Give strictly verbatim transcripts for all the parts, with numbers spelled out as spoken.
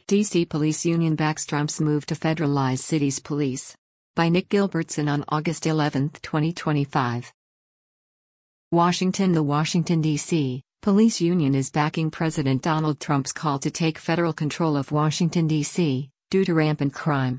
D C Police Union backs Trump's move to federalize cities' police. By Nick Gilbertson on August eleventh, twenty twenty-five. Washington. The Washington, D C Police Union is backing President Donald Trump's call to take federal control of Washington, D C, due to rampant crime.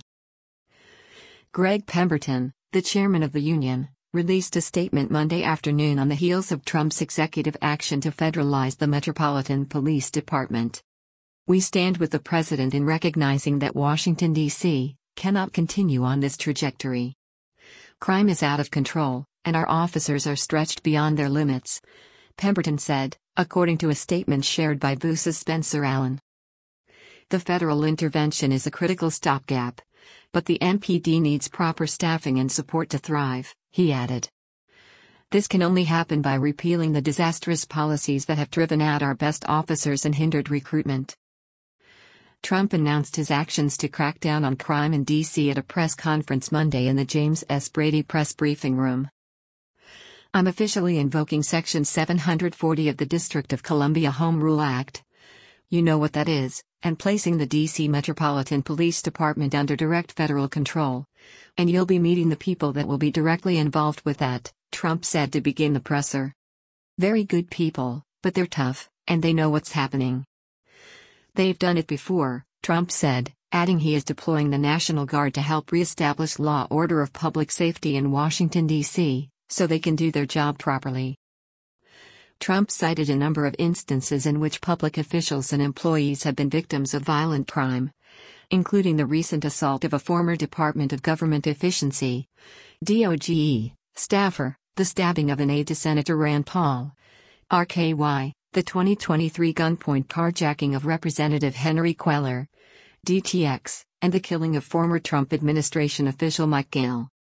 Greg Pemberton, the chairman of the union, released a statement Monday afternoon on the heels of Trump's executive action to federalize the Metropolitan Police Department. "We stand with the president in recognizing that Washington, D C, cannot continue on this trajectory. Crime is out of control, and our officers are stretched beyond their limits," Pemberton said, according to a statement shared by V U S's Spencer Allen. "The federal intervention is a critical stopgap, but the M P D needs proper staffing and support to thrive," he added. "This can only happen by repealing the disastrous policies that have driven out our best officers and hindered recruitment." Trump announced his actions to crack down on crime in D C at a press conference Monday in the James S. Brady Press Briefing Room. "I'm officially invoking Section seven forty of the District of Columbia Home Rule Act. You know what that is, and placing the D C Metropolitan Police Department under direct federal control. And you'll be meeting the people that will be directly involved with that," Trump said to begin the presser. "Very good people, but they're tough, and they know what's happening. They've done it before," Trump said, adding he is deploying the National Guard to help reestablish law order of public safety in Washington, D C, so they can do their job properly. Trump cited a number of instances in which public officials and employees have been victims of violent crime, including the recent assault of a former Department of Government Efficiency (D O G E) staffer, the stabbing of an aide to Senator Rand Paul, R K Y, the twenty twenty-three gunpoint carjacking of Representative Henry Cuellar, D T X, and the killing of former Trump administration official Mike Gale.